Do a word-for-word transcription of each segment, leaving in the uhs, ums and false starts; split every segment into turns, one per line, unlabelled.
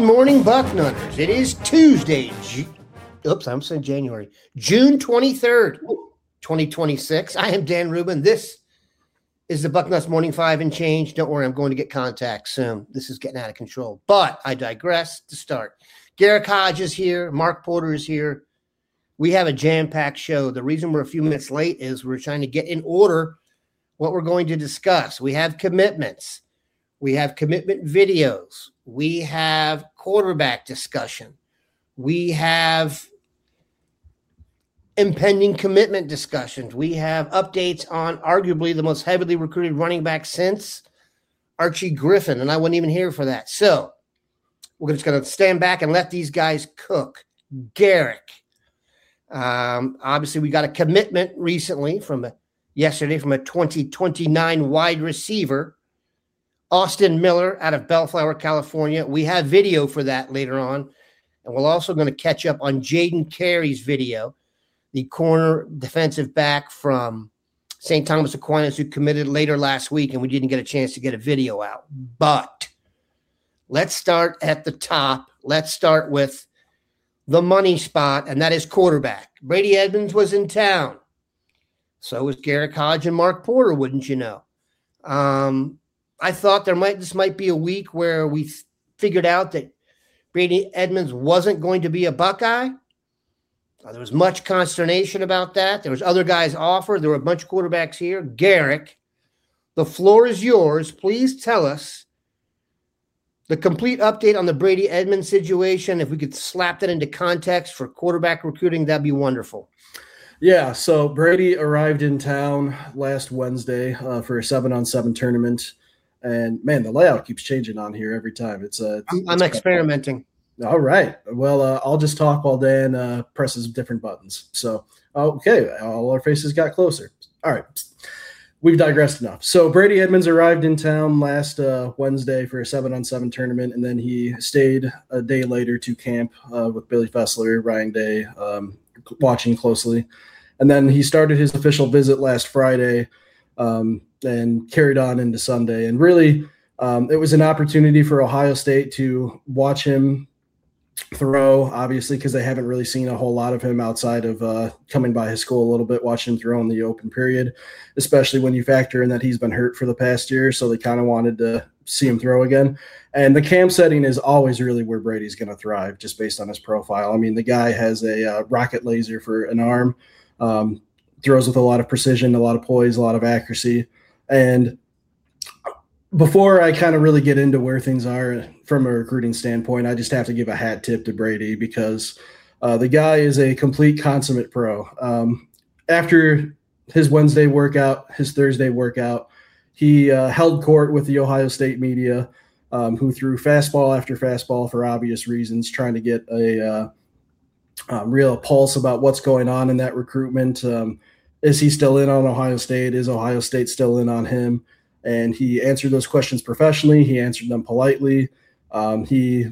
morning, Bucknutters. It is Tuesday. Ju- Oops, I'm saying January. June twenty-third, twenty twenty-six. I am Dan Rubin. This is the Bucknuts Morning Five and Change. Don't worry, I'm going to get contact soon. This is getting out of control. But I digress to start. Garrick Hodge is here. Mark Porter is here. We have a jam-packed show. The reason we're a few minutes late is we're trying to get in order what we're going to discuss. We have commitments. We have commitment videos. We have quarterback discussion. We have impending commitment discussions. We have updates on arguably the most heavily recruited running back since Archie Griffin, and I wasn't even here for that. So we're just going to stand back and let these guys cook. Garrick. Um, obviously, we got a commitment recently from a, yesterday from a twenty twenty-nine wide receiver, Austin Miller out of Bellflower, California. We have video for that later on. And we're also going to catch up on Jaden Carey's video, the corner defensive back from Saint Thomas Aquinas who committed later last week, and we didn't get a chance to get a video out. But let's start at the top. Let's start with the money spot, and that is quarterback. Brady Edmonds was in town. So was Garrick Hodge and Mark Porter, wouldn't you know? Um, I thought there might this might be a week where we f- figured out that Brady Edmonds wasn't going to be a Buckeye. Uh, there was much consternation about that. There was other guys offered. There were a bunch of quarterbacks here. Garrick, the floor is yours. Please tell us the complete update on the Brady Edmonds situation. If we could slap that into context for quarterback recruiting, that'd be wonderful.
Yeah, so Brady arrived in town last Wednesday uh, for a seven-on-seven tournament. And, man, the layout keeps changing on here every time. It's, uh, it's,
I'm, I'm
it's
experimenting.
All right. Well, uh, I'll just talk while Dan uh, presses different buttons. So, okay, all our faces got closer. All right. We've digressed enough. So Brady Edmonds arrived in town last uh, Wednesday for a seven-on-seven tournament, and then he stayed a day later to camp uh, with Billy Fessler, Ryan Day, um, watching closely. And then he started his official visit last Friday um, and carried on into Sunday. And really, um, it was an opportunity for Ohio State to watch him throw, obviously, because they haven't really seen a whole lot of him outside of uh, coming by his school a little bit, watching him throw in the open period, especially when you factor in that he's been hurt for the past year. So they kind of wanted to see him throw again. And the camp setting is always really where Brady's going to thrive, just based on his profile. I mean, the guy has a uh, rocket laser for an arm, um, throws with a lot of precision, a lot of poise, a lot of accuracy. And before I kind of really get into where things are from a recruiting standpoint, I just have to give a hat tip to Brady because uh, the guy is a complete consummate pro. Um, after his Wednesday workout, his Thursday workout, he uh, held court with the Ohio State media, um, who threw fastball after fastball for obvious reasons, trying to get a uh, um, real pulse about what's going on in that recruitment. Um, is he still in on Ohio State? Is Ohio State still in on him? And he answered those questions professionally. He answered them politely. Um, he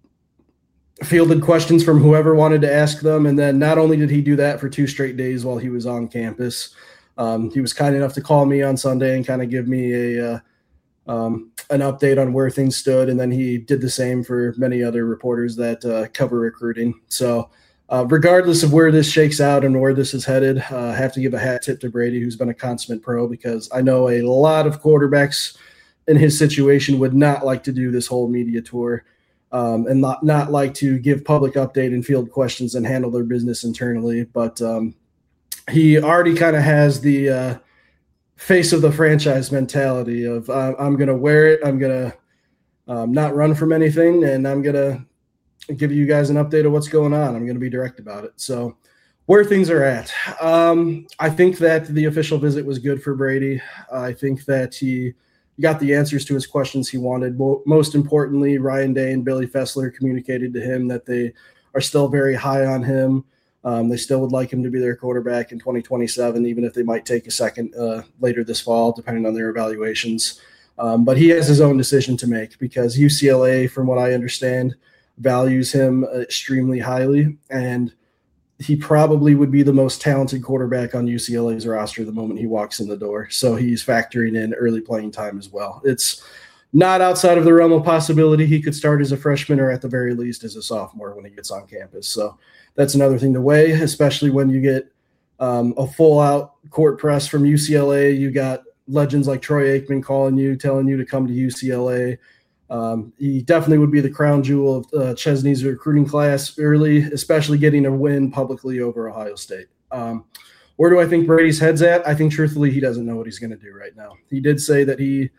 fielded questions from whoever wanted to ask them. And then not only did he do that for two straight days while he was on campus, um, he was kind enough to call me on Sunday and kind of give me a uh, um, an update on where things stood. And then he did the same for many other reporters that uh, cover recruiting. So Uh, regardless of where this shakes out and where this is headed, uh, I have to give a hat tip to Brady, who's been a consummate pro, because I know a lot of quarterbacks in his situation would not like to do this whole media tour um, and not, not like to give public update and field questions and handle their business internally. But um, he already kind of has the uh, face of the franchise mentality of uh, I'm going to wear it. I'm going to um, not run from anything, and I'm going to give you guys an update of what's going on. I'm going to be direct about it. So where things are at, um, I think that the official visit was good for Brady. I think that he got the answers to his questions he wanted. Most importantly, Ryan Day and Billy Fessler communicated to him that they are still very high on him. Um, they still would like him to be their quarterback in twenty twenty-seven, even if they might take a second uh, later this fall, depending on their evaluations. Um, but he has his own decision to make because U C L A, from what I understand, values him extremely highly, and he probably would be the most talented quarterback on U C L A's roster the moment he walks in the door. So he's factoring in early playing time as well. It's not outside of the realm of possibility. He could start as a freshman or at the very least as a sophomore when he gets on campus. So that's another thing to weigh, especially when you get um, a full-out court press from U C L A. You got legends like Troy Aikman calling you, telling you to come to U C L A. Um, he definitely would be the crown jewel of uh, Chesney's recruiting class early, especially getting a win publicly over Ohio State. Um, where do I think Brady's head's at? I think truthfully he doesn't know what he's going to do right now. He did say that he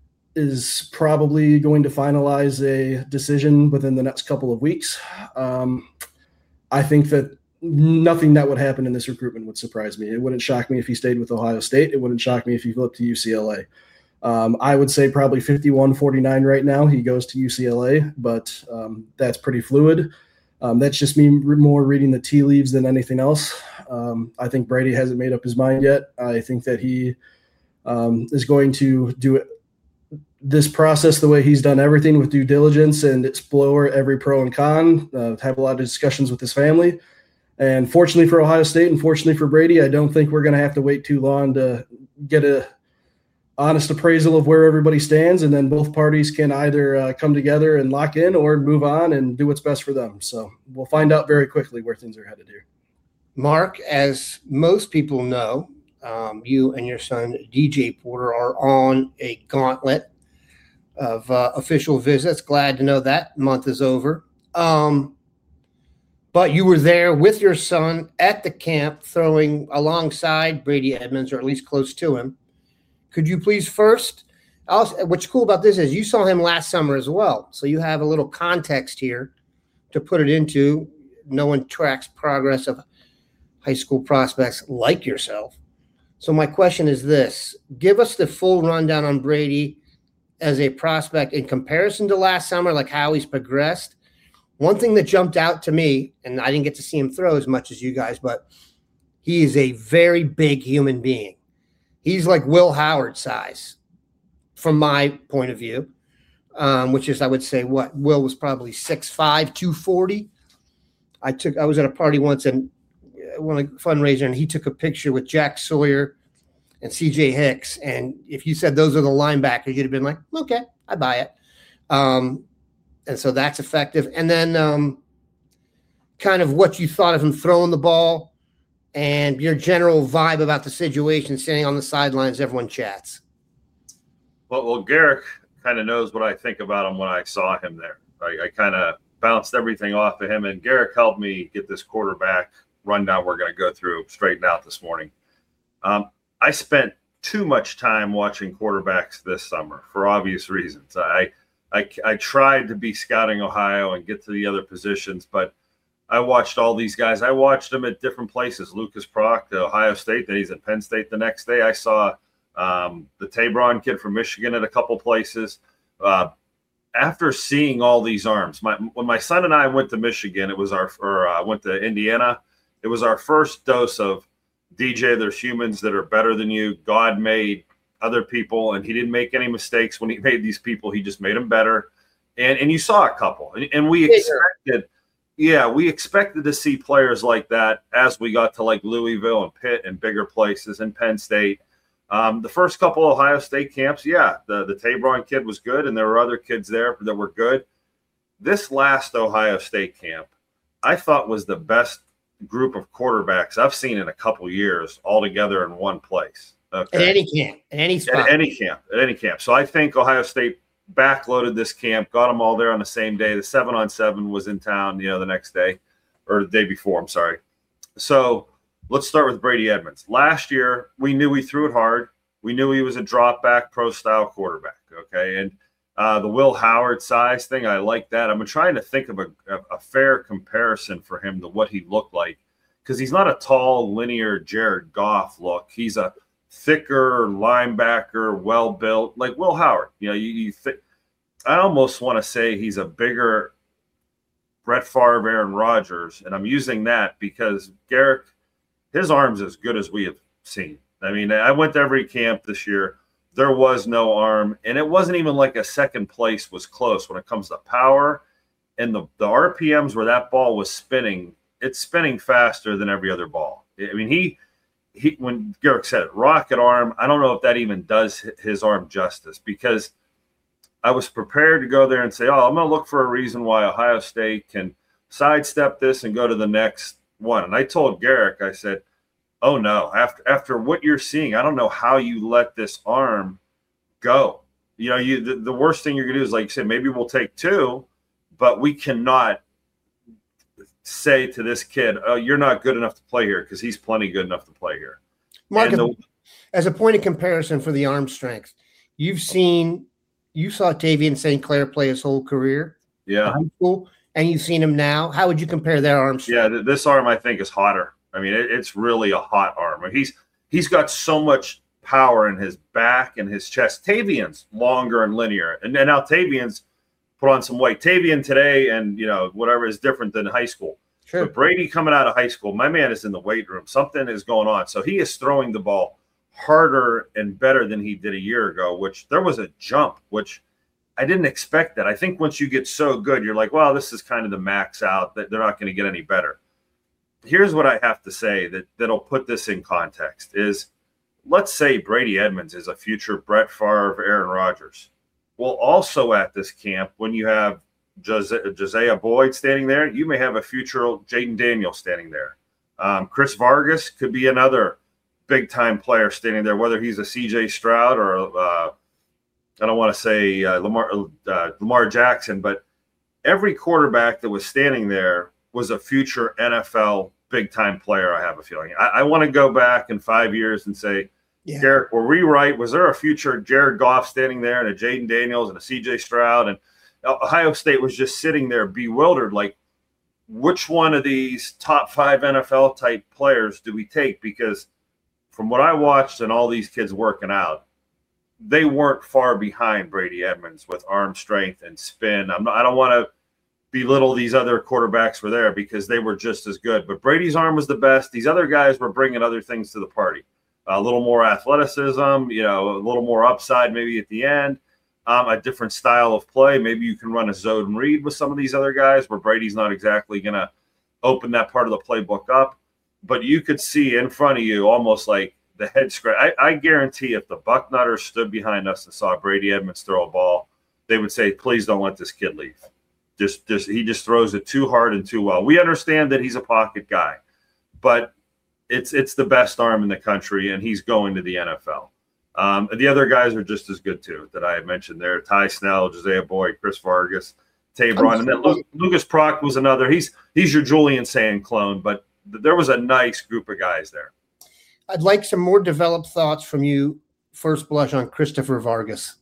is probably going to finalize a decision within the next couple of weeks. Um, I think that nothing that would happen in this recruitment would surprise me. It wouldn't shock me if he stayed with Ohio State. It wouldn't shock me if he flipped to U C L A. Um, I would say probably fifty-one forty-nine right now. He goes to U C L A, but um, that's pretty fluid. Um, that's just me more reading the tea leaves than anything else. Um, I think Brady hasn't made up his mind yet. I think that he um, is going to do it this process the way he's done everything, with due diligence and explore every pro and con, uh, have a lot of discussions with his family. And fortunately for Ohio State and fortunately for Brady, I don't think we're going to have to wait too long to get a honest appraisal of where everybody stands. And then both parties can either uh, come together and lock in or move on and do what's best for them. So we'll find out very quickly where things are headed here.
Mark, as most people know, um, you and your son, D J Porter, are on a gauntlet of uh, official visits. Glad to know that month is over. Um, but you were there with your son at the camp, throwing alongside Brady Edmonds, or at least close to him. Could you please first, also, what's cool about this is you saw him last summer as well. So you have a little context here to put it into. No one tracks progress of high school prospects like yourself. So my question is this: give us the full rundown on Brady as a prospect in comparison to last summer, like how he's progressed. One thing that jumped out to me, and I didn't get to see him throw as much as you guys, but he is a very big human being. He's like Will Howard size from my point of view, um, which is, I would say, what? Will was probably six five, two forty. I took, I was at a party once and one a fundraiser, and he took a picture with Jack Sawyer and C J Hicks. And if you said those are the linebackers, you'd have been like, okay, I buy it. Um, and so that's effective. And then um, kind of what you thought of him throwing the ball and your general vibe about the situation, sitting on the sidelines, everyone chats.
Well, well, Garrick kind of knows what I think about him when I saw him there. I, I kind of bounced everything off of him, and Garrick helped me get this quarterback rundown we're going to go through straightened out this morning. Um, I spent too much time watching quarterbacks this summer for obvious reasons. I, I, I tried to be scouting Ohio and get to the other positions, but I watched all these guys. I watched them at different places. Lucas Prock, Ohio State, then he's at Penn State the next day. I saw um, the Tabron kid from Michigan at a couple places. Uh, after seeing all these arms, my, when my son and I went to Michigan, it was our, or uh, went to Indiana, it was our first dose of D J, there's humans that are better than you. God made other people, and he didn't make any mistakes when he made these people. He just made them better. And and you saw a couple. And, and we expected, yeah, we expected to see players like that as we got to like Louisville and Pitt and bigger places and Penn State. Um, the first couple of Ohio State camps, yeah, the, the Tabron kid was good, and there were other kids there that were good. This last Ohio State camp, I thought was the best group of quarterbacks I've seen in a couple years all together in one place. Okay.
At any camp, at any spot.
At any camp, at any camp. So I think Ohio State backloaded this camp, got them all there on the same day. The seven on seven was in town, you know, the next day or the day before. I'm sorry. So let's start with Brady Edmonds. Last year, we knew he threw it hard. We knew he was a drop back pro style quarterback. Okay. And uh, the Will Howard size thing, I like that. I'm trying to think of a, a fair comparison for him to what he looked like, because he's not a tall, linear Jared Goff look. He's a thicker linebacker, well built, like Will Howard. You know, you, you th- I almost want to say he's a bigger Brett Favre, Aaron Rodgers, and I'm using that because Garrick, his arm's as good as we have seen. I mean, I went to every camp this year. There was no arm, and it wasn't even like a second place was close when it comes to power and the, the R P Ms where that ball was spinning. It's spinning faster than every other ball. I mean, he he when Garrick said it, rocket arm, I don't know if that even does his arm justice, because I was prepared to go there and say, oh, I'm going to look for a reason why Ohio State can sidestep this and go to the next one. And I told Garrick, I said, oh, no, after after what you're seeing, I don't know how you let this arm go. You know, you the, the worst thing you're going to do is, like you said, maybe we'll take two, but we cannot say to this kid, oh, you're not good enough to play here, because he's plenty good enough to play here.
Mark, the, as a point of comparison for the arm strength, you've seen – you saw Tavian Saint Clair play his whole career.
Yeah.
High school, and you've seen him now. How would you compare their arm strength?
Yeah, this arm I think is hotter. I mean, it, it's really a hot arm. He's he's got so much power in his back and his chest. Tavian's longer and linear, and then now Tavian's put on some weight. Tavian today and you know whatever is different than high school.
Sure.
But Brady coming out of high school, my man is in the weight room. Something is going on, so he is throwing the ball harder and better than he did a year ago. Which there was a jump, which I didn't expect that. I think once you get so good, you're like, well, this is kind of the max out. That they're not going to get any better. Here's what I have to say that that'll put this in context is, let's say Brady Edmonds is a future Brett Favre, Aaron Rodgers. Well, also at this camp, when you have Jose- Josiah Boyd standing there, you may have a future Jaden Daniels standing there. Um, Chris Vargas could be another big-time player standing there, whether he's a C J Stroud or uh, I don't want to say uh, Lamar, uh, Lamar Jackson, but every quarterback that was standing there was a future N F L big-time player, I have a feeling. I, I want to go back in five years and say, yeah. Garrett, were we right? Was there a future Jared Goff standing there and a Jaden Daniels and a C J Stroud? And Ohio State was just sitting there bewildered, like, which one of these top five N F L-type players do we take? Because from what I watched and all these kids working out, they weren't far behind Brady Edmonds with arm strength and spin. I'm not, I don't want to belittle these other quarterbacks were there, because they were just as good. But Brady's arm was the best. These other guys were bringing other things to the party. A little more athleticism, you know, a little more upside maybe at the end, um, a different style of play. Maybe you can run a zone read with some of these other guys where Brady's not exactly going to open that part of the playbook up. But you could see in front of you almost like the head scratch. I, I guarantee if the Bucknutters stood behind us and saw Brady Edmonds throw a ball, they would say, please don't let this kid leave. Just, just he just throws it too hard and too well. We understand that he's a pocket guy, but it's it's the best arm in the country, and he's going to the N F L. Um, and the other guys are just as good too that I had mentioned there: Ty Snell, Josiah Boyd, Chris Vargas, Tabron, and then Lu- Lucas Prock was another. He's he's your Julian Sand clone, but th- there was a nice group of guys there.
I'd like some more developed thoughts from you. First blush on Christopher Vargas.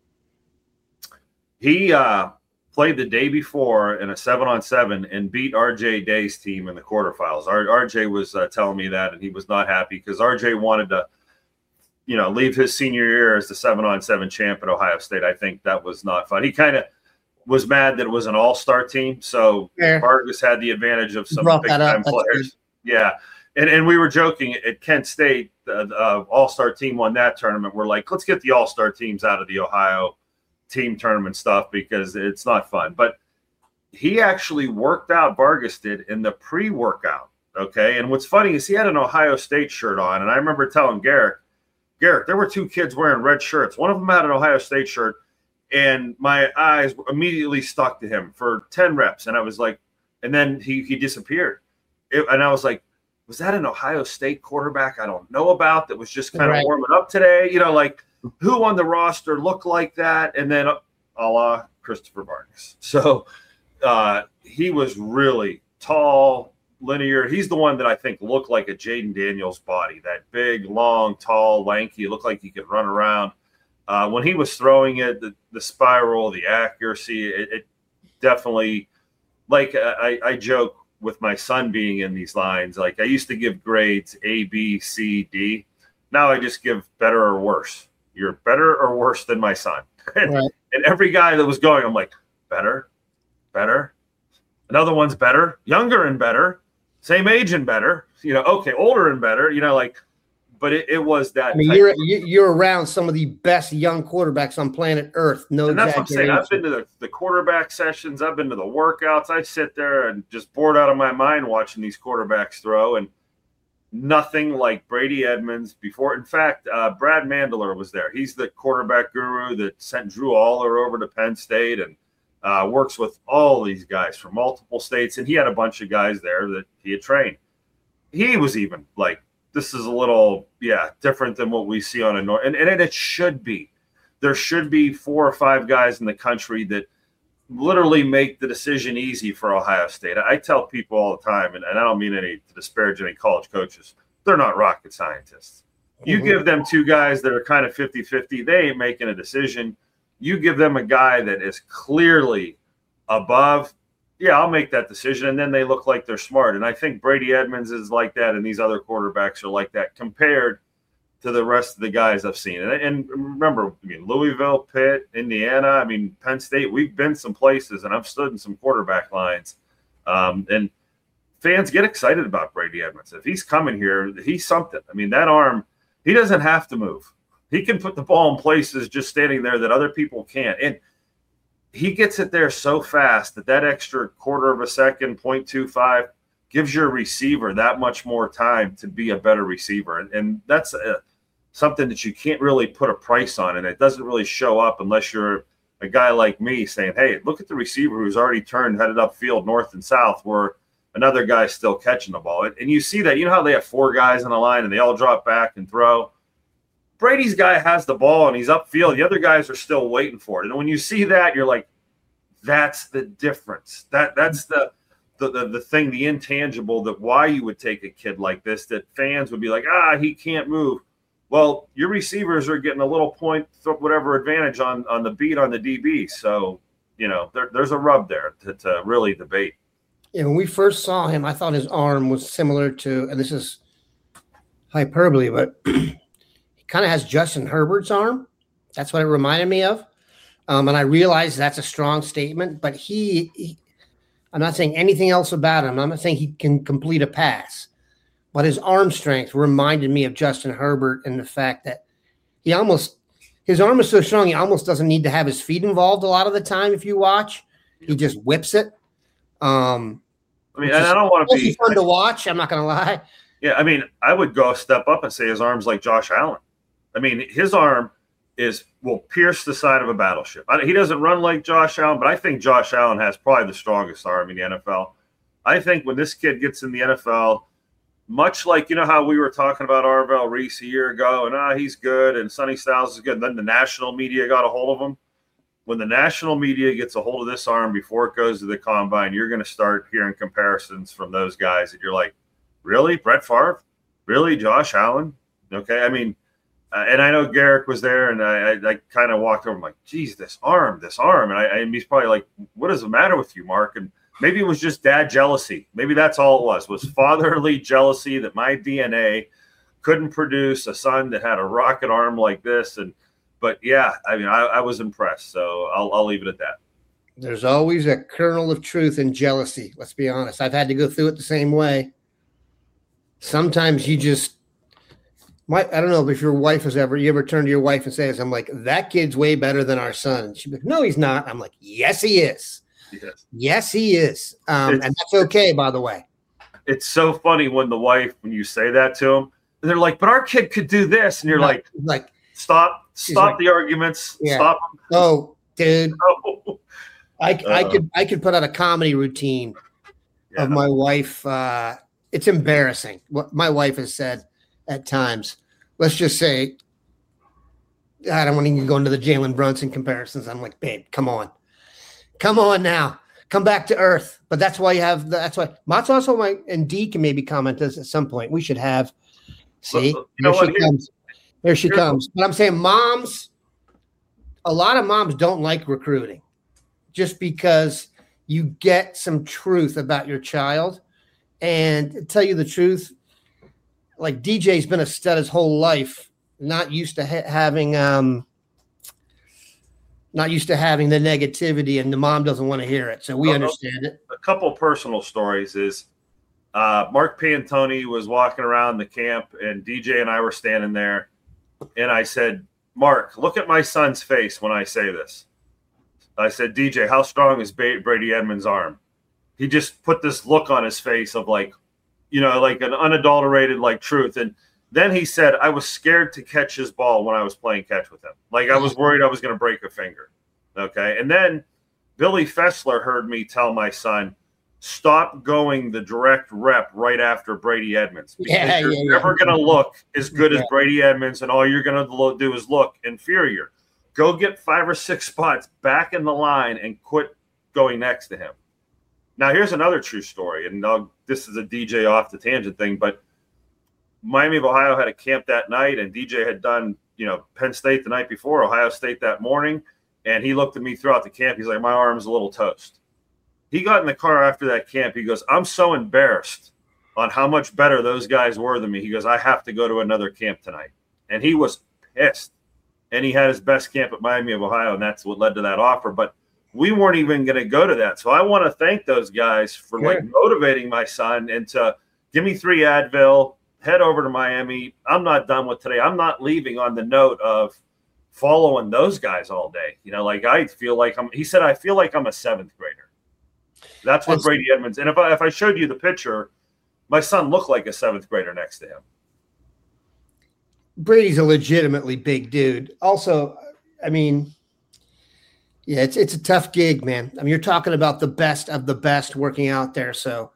He uh, played the day before in a seven-on-seven and beat R J Day's team in the quarterfinals. R- RJ was uh, telling me that, and he was not happy because R J wanted to, you know, leave his senior year as the seven-on-seven champ at Ohio State. I think that was not fun. He kind of was mad that it was an all-star team, so yeah. Vargas had the advantage of some big-time players. Yeah, and and we were joking at Kent State, the, the uh, all-star team won that tournament. We're like, let's get the all-star teams out of the Ohio team tournament stuff because it's not fun. But he actually worked out, Vargas did, in the pre-workout, okay? And what's funny is he had an Ohio State shirt on, and I remember telling Garrett, Garrett, there were two kids wearing red shirts. One of them had an Ohio State shirt, and my eyes immediately stuck to him for ten reps, and I was like, and then he he disappeared. It, and I was like, was that an Ohio State quarterback I don't know about that was just kind
right.
of warming up today? You know, like, who on the roster looked like that? And then a la Christopher Vargas. So uh, he was really tall, linear. He's the one that I think looked like a Jaden Daniels body, that big, long, tall, lanky. It looked like he could run around. Uh, when he was throwing it, the, the spiral, the accuracy, it, it definitely, like I, I joke with my son being in these lines, like I used to give grades A, B, C, D. Now I just give better or worse. You're better or worse than my son. And, right. and every guy that was going, I'm like, better, better. Another one's better, younger and better, same age and better. You know, okay, older and better. You know, like, but it, it was that.
I mean, you're you're around some of the best young quarterbacks on planet Earth. No,
and that's what I'm saying. I've been to the, the quarterback sessions. I've been to the workouts. I sit there and just bored out of my mind watching these quarterbacks throw. And nothing like Brady Edmonds before. In fact, uh, Brad Mandler was there. He's the quarterback guru that sent Drew Aller over to Penn State and uh, works with all these guys from multiple states. And he had a bunch of guys there that he had trained. He was even like, this is a little, yeah, different than what we see on a North. And, and it should be. There should be four or five guys in the country that literally make the decision easy for Ohio State. I tell people all the time, and, and I don't mean any to disparage any college coaches, they're not rocket scientists. You mm-hmm. give them two guys that are kind of fifty-fifty, they ain't making a decision. You give them a guy that is clearly above, yeah, I'll make that decision, and then they look like they're smart. And I think Brady Edmonds is like that, and these other quarterbacks are like that compared to the rest of the guys I've seen. And, and remember, I mean, Louisville, Pitt, Indiana, I mean, Penn State, we've been some places, and I've stood in some quarterback lines. Um, and fans get excited about Brady Edmonds. If he's coming here, he's something. I mean, that arm, he doesn't have to move. He can put the ball in places just standing there that other people can't. And he gets it there so fast that that extra quarter of a second, point two five, gives your receiver that much more time to be a better receiver. And, and that's a, something that you can't really put a price on, and it doesn't really show up unless you're a guy like me saying, hey, look at the receiver who's already turned, headed upfield north and south, where another guy's still catching the ball. And you see that. You know how they have four guys on the line and they all drop back and throw? Brady's guy has the ball and he's upfield. The other guys are still waiting for it. And when you see that, you're like, that's the difference. That That's the the, the the thing, the intangible, that why you would take a kid like this, that fans would be like, ah, he can't move. Well, your receivers are getting a little point, whatever advantage on, on the beat on the D B. So, you know, there, there's a rub there to, to really debate.
Yeah, when we first saw him, I thought his arm was similar to, and this is hyperbole, but he kind of has Justin Herbert's arm. That's what it reminded me of. Um, and I realize that's a strong statement, but he, he, I'm not saying anything else about him. I'm not saying he can complete a pass, but his arm strength reminded me of Justin Herbert, and the fact that he almost, his arm is so strong, he almost doesn't need to have his feet involved a lot of the time. If you watch, he just whips it. Um,
I mean, and I don't want to be
fun to watch. I'm not going to lie.
Yeah, I mean, I would go step up and say his arm's like Josh Allen. I mean, his arm is will pierce the side of a battleship. I, he doesn't run like Josh Allen, but I think Josh Allen has probably the strongest arm in the N F L. I think when this kid gets in the N F L, much like, you know how we were talking about Arvell Reese a year ago, and ah, he's good, and Sonny Styles is good, and then the national media got a hold of him. When the national media gets a hold of this arm before it goes to the combine, you're going to start hearing comparisons from those guys that you're like, really? Brett Favre? Really? Josh Allen? Okay. I mean, uh, and I know Garrick was there, and I, I, I kind of walked over, I'm like, geez, this arm, this arm. And, I, and he's probably like, what is the matter with you, Mark? And maybe it was just dad jealousy. Maybe that's all it was, was fatherly jealousy that my D N A couldn't produce a son that had a rocket arm like this. And, But, yeah, I mean, I, I was impressed, so I'll, I'll leave it at that.
There's always a kernel of truth in jealousy. Let's be honest. I've had to go through it the same way. Sometimes you just might, I don't know if your wife has ever, you ever turn to your wife and say, I'm like, that kid's way better than our son. And she'd be like, no, he's not. I'm like, yes, he is.
Yes,
yes he is. Um, and that's okay, by the way.
It's so funny when the wife, when you say that to them, they're like, but our kid could do this. And you're
no,
like,
like,
stop. Stop
like,
the arguments.
Yeah.
Stop.
Oh, dude.
No.
I,
uh,
I could I could put out a comedy routine yeah. of my wife. Uh, it's embarrassing what my wife has said at times. Let's just say, I don't want to even go into the Jalen Brunson comparisons. I'm like, babe, come on. Come on now. Come back to earth. But that's why you have, that's why. Mott's also my, and D can maybe comment this at some point. We should have, see,
well, you know
here
what,
she comes. There she comes. But I'm saying moms, a lot of moms don't like recruiting just because you get some truth about your child. And to tell you the truth, like D J's been a stud his whole life, not used to ha- having um, not used to having the negativity, and the mom doesn't want to hear it. So we understand it.
A couple personal stories is uh, Mark Pantoni was walking around the camp, and D J and I were standing there. And I said, Mark, look at my son's face when I say this. I said, D J, how strong is Brady Edmonds' arm? He just put this look on his face of like, you know, like an unadulterated like truth. And then he said, I was scared to catch his ball when I was playing catch with him. Like I was worried I was going to break a finger. Okay. And then Billy Fessler heard me tell my son, stop going the direct rep right after Brady Edmonds. Because
yeah,
you're
yeah,
never
yeah.
going to look as good
yeah.
as Brady Edmonds, and all you're going to do is look inferior. Go get five or six spots back in the line and quit going next to him. Now, here's another true story, and I'll, this is a D J off the tangent thing, but Miami of Ohio had a camp that night, and D J had done, you know, Penn State the night before, Ohio State that morning, and he looked at me throughout the camp. He's like, my arm's a little toast. He got in the car after that camp. He goes, I'm so embarrassed on how much better those guys were than me. He goes, I have to go to another camp tonight. And he was pissed. And he had his best camp at Miami of Ohio, and that's what led to that offer. But we weren't even going to go to that. So I want to thank those guys for
Sure.
like motivating my son and to give me three Advil, head over to Miami. I'm not done with today. I'm not leaving on the note of following those guys all day. You know, like I feel like I'm, he said, I feel like I'm a seventh grader. That's what
That's,
Brady Edmonds. And if I, if I showed you the picture, my son looked like a seventh grader next to him.
Brady's a legitimately big dude. Also, I mean, yeah, it's it's a tough gig, man. I mean, you're talking about the best of the best working out there. So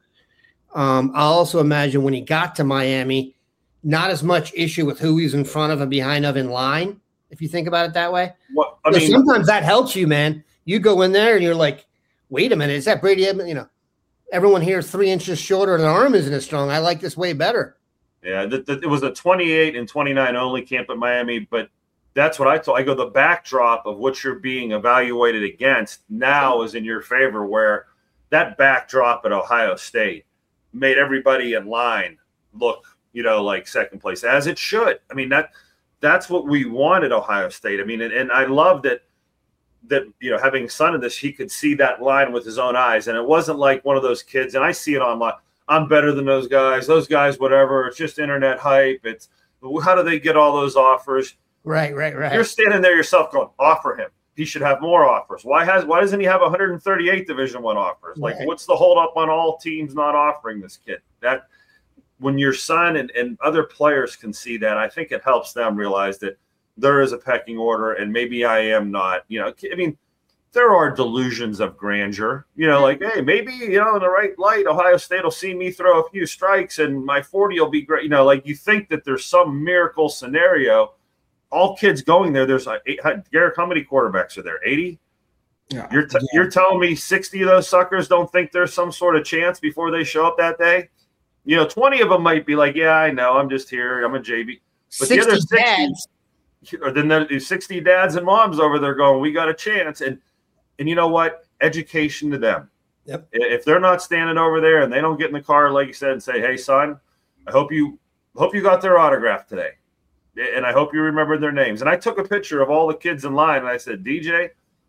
um, I also imagine when he got to Miami, not as much issue with who he's in front of and behind of in line, if you think about it that way.
Well, I
So
mean,
sometimes that helps you, man. You go in there and you're like, wait a minute, is that Brady Edmonds? You know, everyone here is three inches shorter and their arm isn't as strong. I like this way better.
yeah, the, the, it was a twenty-eight and twenty-nine only camp at Miami, but that's what I told. I go, the backdrop of what you're being evaluated against now is in your favor, where that backdrop at Ohio State made everybody in line look, you know, like second place, as it should. I mean, that that's what we wanted Ohio State. I mean, and, and I loved that, that, you know, having son in this, he could see that line with his own eyes. And it wasn't like one of those kids, and I see it online, I'm better than those guys, those guys, whatever. It's just internet hype. It's how do they get all those offers?
Right, right, right.
You're standing there yourself going, offer him. He should have more offers. Why has why doesn't he have one hundred thirty-eight Division One offers? Like,
Right.
what's the holdup on all teams not offering this kid? That when your son and, and other players can see that, I think it helps them realize that there is a pecking order, and maybe I am not. You know, I mean, there are delusions of grandeur. You know, like, hey, maybe, you know, in the right light, Ohio State will see me throw a few strikes and my forty will be great. You know, like you think that there's some miracle scenario. All kids going there, there's like eight, Garrick, how many quarterbacks are there? eighty?
Yeah.
You're t-
Yeah.
you're telling me sixty of those suckers don't think there's some sort of chance before they show up that day? You know, twenty of them might be like, yeah, I know, I'm just here, I'm a J V. But the other
sixty
sixty,
dads.
or then there's sixty dads and moms over there going, we got a chance. And and you know what? Education to them.
Yep.
If they're not standing over there and they don't get in the car, like you said, and say, hey, son, I hope you hope you got their autograph today. And I hope you remember their names. And I took a picture of all the kids in line, and I said, D J,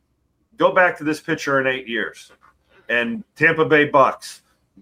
go back to this picture in eight years. And Tampa Bay Bucks,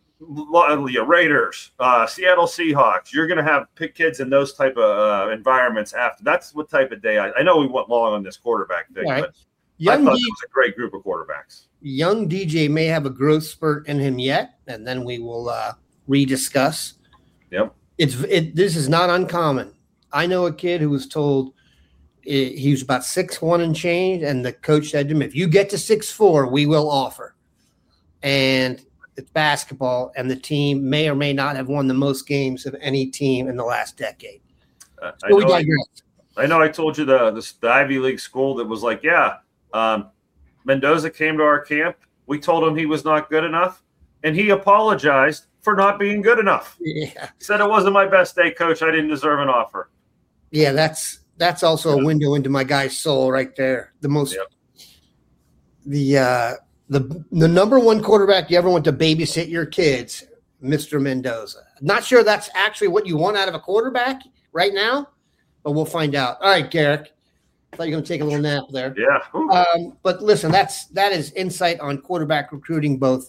Raiders, uh, Seattle Seahawks, you're going to have pick kids in those type of uh, environments after. That's what type of day. I, I know we went long on this quarterback thing,
Right.
but I
Young,
thought
D-
it was a great group of quarterbacks.
young D J may have a growth spurt in him yet, and then we will uh, rediscuss.
Yep.
It's it. This is not uncommon. I know a kid who was told eh, he was about six one and change, and the coach said to him, "If you get to six four, we will offer." And it's basketball, and the team may or may not have won the most games of any team in the last decade.
Uh, I,
So we
know I,
digress.
I know I told you the, the, the Ivy League school that was like, yeah, um, Mendoza came to our camp. We told him he was not good enough, and he apologized for not being good enough.
Yeah,
He said, it wasn't my best day, coach. I didn't deserve an offer.
yeah. That's that's also a window into my guy's soul right there. The most,
Yep.
the uh, the the number one quarterback you ever want to babysit your kids, Mister Mendoza. Not sure that's actually what you want out of a quarterback right now, but we'll find out. All right, Garrick. I thought you were going to take a little nap there.
Yeah. Whew.
Um, but listen, that's that is insight on quarterback recruiting, both,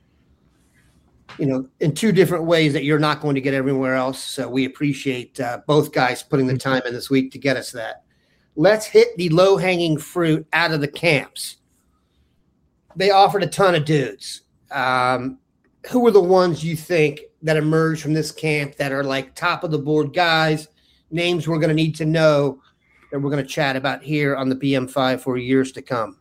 you know, in two different ways that you're not going to get everywhere else. So we appreciate uh, both guys putting the time in this week to get us that. Let's hit the low hanging fruit out of the camps. They offered a ton of dudes. Um, who were the ones you think that emerged from this camp that are like top of the board guys, names we're going to need to know that we're going to chat about here on the B M five for years to come?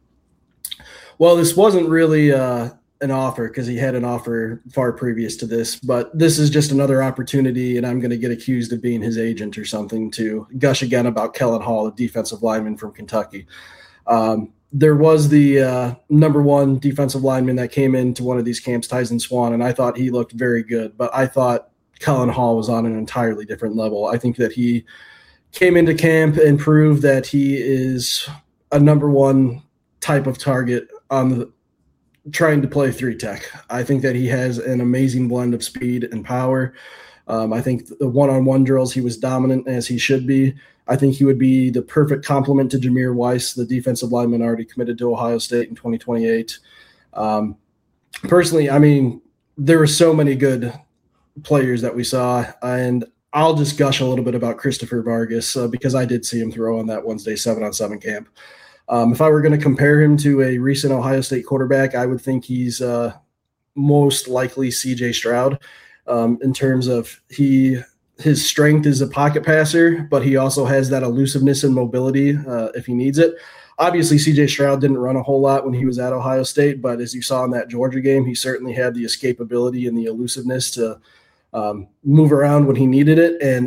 Well, this wasn't really uh, an offer because he had an offer far previous to this, but this is just another opportunity, and I'm going to get accused of being his agent or something to gush again about Kellen Hall, a defensive lineman from Kentucky. Um, there was the uh, number one defensive lineman that came into one of these camps, Tyson Swan, and I thought he looked very good, but I thought Kellen Hall was on an entirely different level. I think that he came into camp and proved that he is a number one type of target on the trying to play three tech. I think that he has an amazing blend of speed and power. Um, I think the one-on-one drills, he was dominant as he should be. I think he would be the perfect complement to Jameer Weiss, the defensive lineman already committed to Ohio State in twenty twenty-eight. Um, personally, I mean, there were so many good players that we saw, and I'll just gush a little bit about Christopher Vargas uh, because I did see him throw on that Wednesday seven on seven camp. Um, if I were going to compare him to a recent Ohio State quarterback, I would think he's uh, most likely C J Stroud um, in terms of he his strength is a pocket passer, but he also has that elusiveness and mobility uh, if he needs it. Obviously, C J Stroud didn't run a whole lot when he was at Ohio State, but as you saw in that Georgia game, he certainly had the escapability and the elusiveness to um, move around when he needed it. And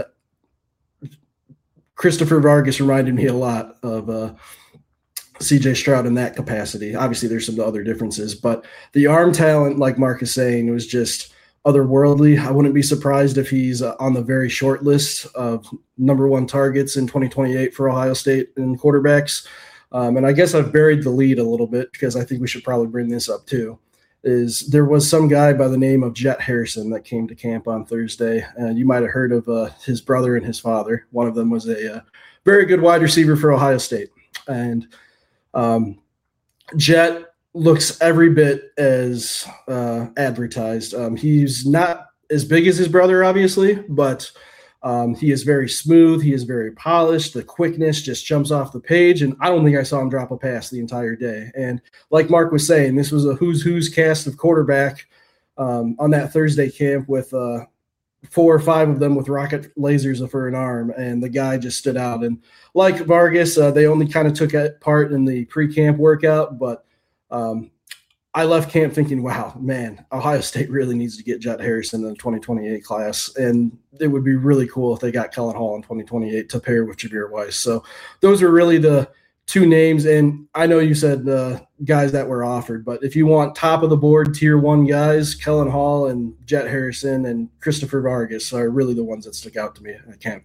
Christopher Vargas reminded me a lot of uh, C J Stroud in that capacity. Obviously, there's some other differences, but the arm talent, like Mark is saying, was just otherworldly. I wouldn't be surprised if he's uh, on the very short list of number one targets in twenty twenty-eight for Ohio State in quarterbacks. Um, and I guess I've buried the lead a little bit because I think we should probably bring this up too, is there was some guy by the name of Jet Harrison that came to camp on Thursday. And you might have heard of uh, his brother and his father. One of them was a uh, very good wide receiver for Ohio State. And um, Jet looks every bit as uh, advertised. Um, he's not as big as his brother, obviously, but um, he is very smooth. He is very polished. The quickness just jumps off the page, and I don't think I saw him drop a pass the entire day. And like Mark was saying, this was a who's who's cast of quarterback um, on that Thursday camp with uh, four or five of them with rocket lasers for an arm, and the guy just stood out. And like Vargas, uh, they only kind of took part in the pre-camp workout, but Um, I left camp thinking, wow, man, Ohio State really needs to get Jet Harrison in the twenty twenty-eight class. And it would be really cool if they got Kellen Hall in twenty twenty-eight to pair with Jameer Weiss. So those are really the two names. And I know you said the guys that were offered, but if you want top of the board tier one guys, Kellen Hall and Jet Harrison and Christopher Vargas are really the ones that stick out to me at camp.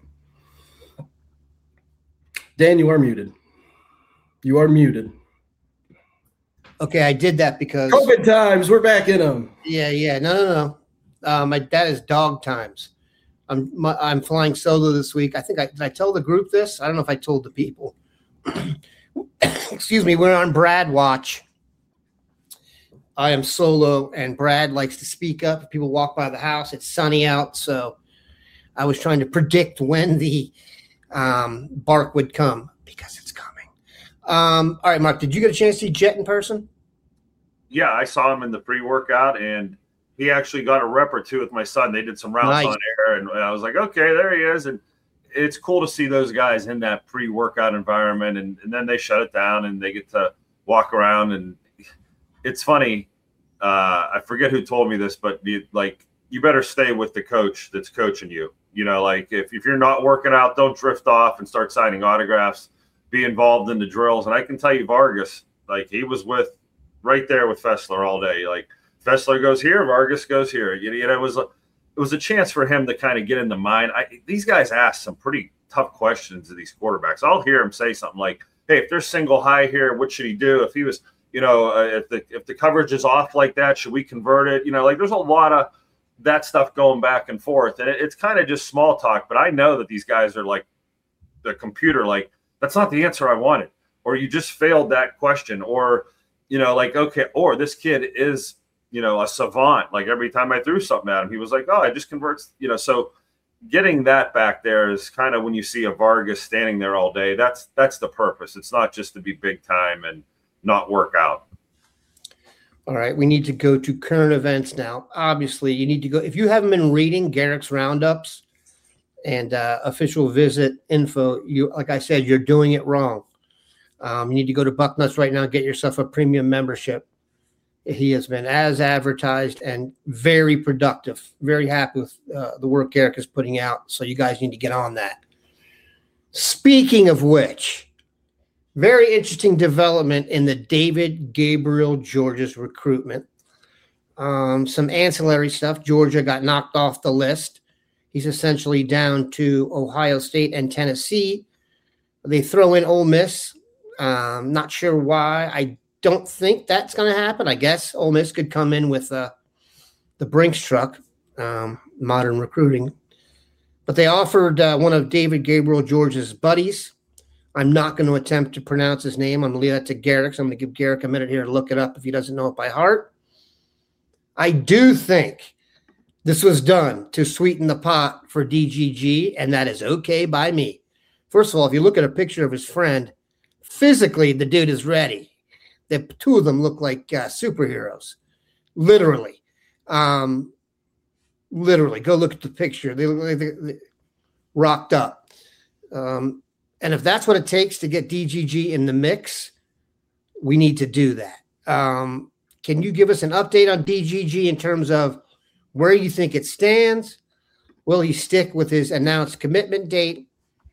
Dan, you are muted. You are muted.
Okay, I did that because
COVID times, we're back in them.
Yeah, yeah, no, no, no. Uh, my that is dog times. I'm my, I'm flying solo this week. I think I did. I tell the group this. I don't know if I told the people. Excuse me. We're on Brad watch. I am solo, and Brad likes to speak up. If people walk by the house, it's sunny out, so I was trying to predict when the um, bark would come because it's coming. Um, all right, Mark, did you get a chance to see Jet in person?
Yeah, I saw him in the pre-workout, and he actually got a rep or two with my son. They did some routes
Nice.
on air, and I was like, okay, there he is. And it's cool to see those guys in that pre-workout environment, and, and then they shut it down, and they get to walk around. And it's funny. Uh, I forget who told me this, but you, like, you better stay with the coach that's coaching you. You know, like if, if you're not working out, don't drift off and start signing autographs. Be involved in the drills. And I can tell you, Vargas, like he was with right there with Fessler all day. Like Fessler goes here, Vargas goes here. You know, it was a, it was a chance for him to kind of get in the mind. I, these guys ask some pretty tough questions to these quarterbacks. I'll hear him say something like, hey, if there's single high here, what should he do? If he was, you know, uh, if the, if the coverage is off like that, should we convert it? You know, like there's a lot of that stuff going back and forth. And it, it's kind of just small talk, but I know that these guys are like the computer, like, that's not the answer I wanted, or you just failed that question, or, you know, like, okay, or this kid is, you know, a savant. Like every time I threw something at him, he was like, oh, I just converts, you know, so getting that back there is kind of when you see a Vargas standing there all day, that's, that's the purpose. It's not just to be big time and not work out.
All right, we need to go to current events now. Obviously, you need to go. If you haven't been reading Garrick's roundups and uh, official visit info, you like I said, you're doing it wrong. Um, you need to go to Bucknuts right now and get yourself a premium membership. He has been as advertised and very productive. Very happy with uh, the work Garrick is putting out. So you guys need to get on that. Speaking of which, very interesting development in the David Gabriel George's recruitment. Um, some ancillary stuff. Georgia got knocked off the list. He's essentially down to Ohio State and Tennessee. They throw in Ole Miss. Um, not sure why. I don't think that's going to happen. I guess Ole Miss could come in with uh, the Brinks truck, um, modern recruiting. But they offered uh, one of David Gabriel George's buddies. I'm not going to attempt to pronounce his name. I'm going to leave that to Garrick. So I'm going to give Garrick a minute here to look it up if he doesn't know it by heart. I do think this was done to sweeten the pot for D G G, and that is okay by me. First of all, if you look at a picture of his friend, physically the dude is ready. The two of them look like uh, superheroes, literally. Um, literally, go look at the picture. They look like they, they rocked up. Um, And if that's what it takes to get D G G in the mix, we need to do that. Um, can you give us an update on D G G in terms of where you think it stands? Will he stick with his announced commitment date?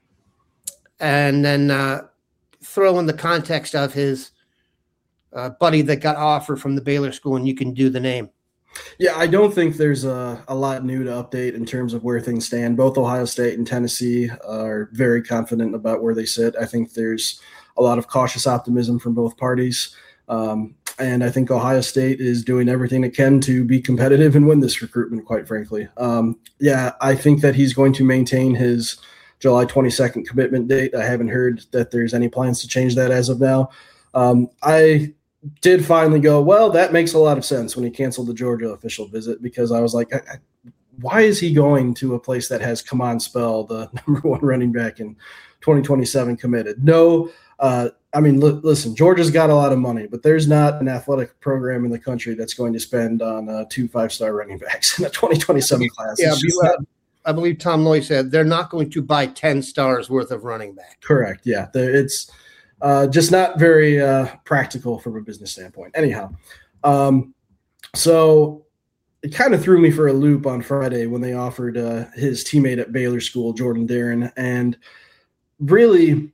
And then uh, throw in the context of his uh, buddy that got offered from the Baylor school, and you can do the name.
Yeah, I don't think there's a, a lot new to update in terms of where things stand. Both Ohio State and Tennessee are very confident about where they sit. I think there's a lot of cautious optimism from both parties. Um, and I think Ohio State is doing everything it can to be competitive and win this recruitment, quite frankly. Um, yeah, I think that he's going to maintain his July twenty-second commitment date. I haven't heard that there's any plans to change that as of now. Um, I did finally go, well, that makes a lot of sense when he canceled the Georgia official visit, because I was like, I, I, why is he going to a place that has Kamon Spell, the number one running back in twenty twenty-seven committed? No, uh, I mean, l- listen, Georgia's got a lot of money, but there's not an athletic program in the country that's going to spend on uh, two five-star running backs in the twenty twenty-seven class.
Yeah,
just
I,
not-
I believe Tom Loy said they're not going to buy ten stars worth of running back.
Correct, yeah. The, it's – Uh, just not very uh, practical from a business standpoint. Anyhow, um, so it kind of threw me for a loop on Friday when they offered uh, his teammate at Baylor School, Jordan Darren. And really,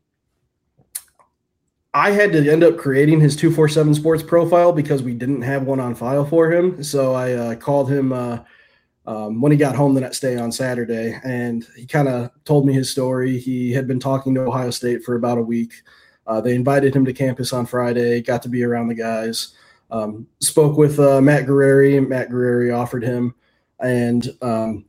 I had to end up creating his two forty-seven Sports profile because we didn't have one on file for him. So I uh, called him uh, um, when he got home the next day on Saturday, and he kind of told me his story. He had been talking to Ohio State for about a week. Uh, they invited him to campus on Friday, got to be around the guys, um, spoke with uh, Matt Guerrieri. Matt Guerrieri offered him. And um,